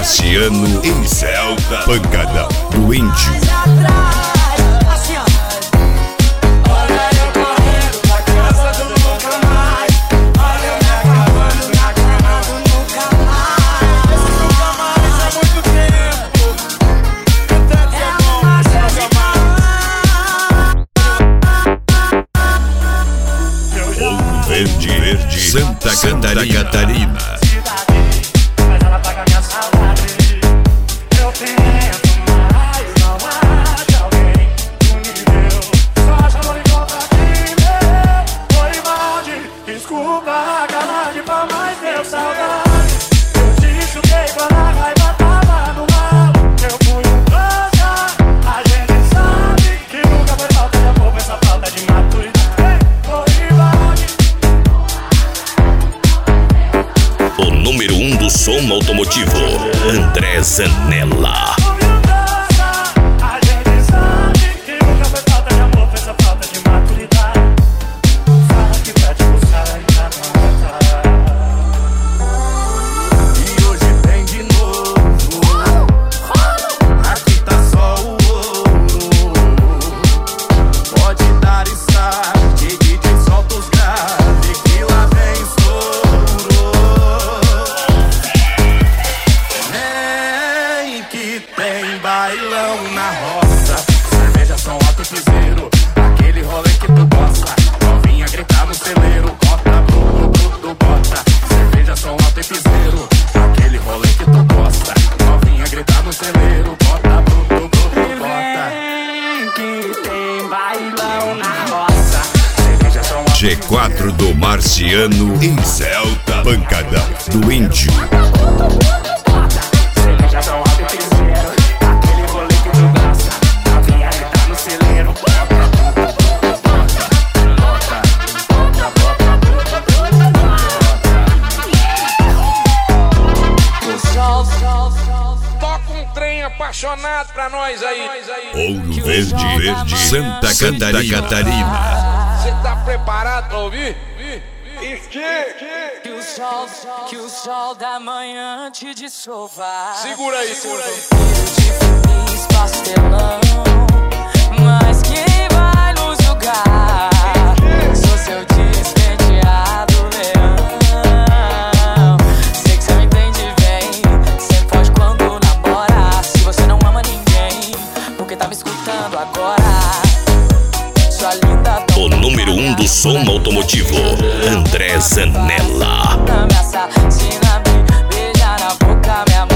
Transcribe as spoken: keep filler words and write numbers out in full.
Marciano em Celta. Pancadão do Índio. Verde, verde, Santa Catarina, Catarina. Mas ela paga minha saudade. Eu tento, mas não acho alguém no nível. Só chamou de volta de meu. Foi balde, desculpa, calade pra mais ter saudade. Eu te chutei quando a raiva tava no mal. Eu fui um trouxa. A gente sabe que nunca foi falta de amor, foi essa falta de maturidade. Foi balde. O número um do som automotivo, André Zanella. A gente sabe que nunca foi falta de amor, foi essa falta de maturidade. Fala que pra te buscar ainda não. E hoje tem de novo. Aqui tá só o ouro. Pode dar start, D J solta os graves, que lá vem estouro. Que tem bailão na roça, cerveja, som alto e piseiro, aquele rolê que tu gosta. Novinha gritar no celeiro, bota, bruto, bruto, bota. Cerveja, som alto e piseiro, aquele rolê que tu gosta. Novinha gritar no celeiro, bota, bruto, bruto, bota. Que tem bailão na roça, cerveja, som alto. G quatro do Marciano em Celta. Pancadão do Índio. Cerveja, som alto e piseiro, aquele rolê que tu gosta. Novinha gritar no celeiro, bota, bota, bota, bota. O sol, sol, sol, Toca um trem apaixonado pra nós aí. Ouro Verde, verde, Santa Catarina, Catarina. Você tá preparado pra ouvir? Que o sol, que o sol da manhã te dissolva. Segura aí, segura aí. De feliz pastelão, mas quem vai nos julgar? Sou seu despenteado leão. Sei que cê me entende bem, cê pode quando namora. Se você não ama ninguém, porque tá me escutando agora? Sua linda tão O número um do som automotivo, André Zanella. me assassina, me beija na boca, minha mão.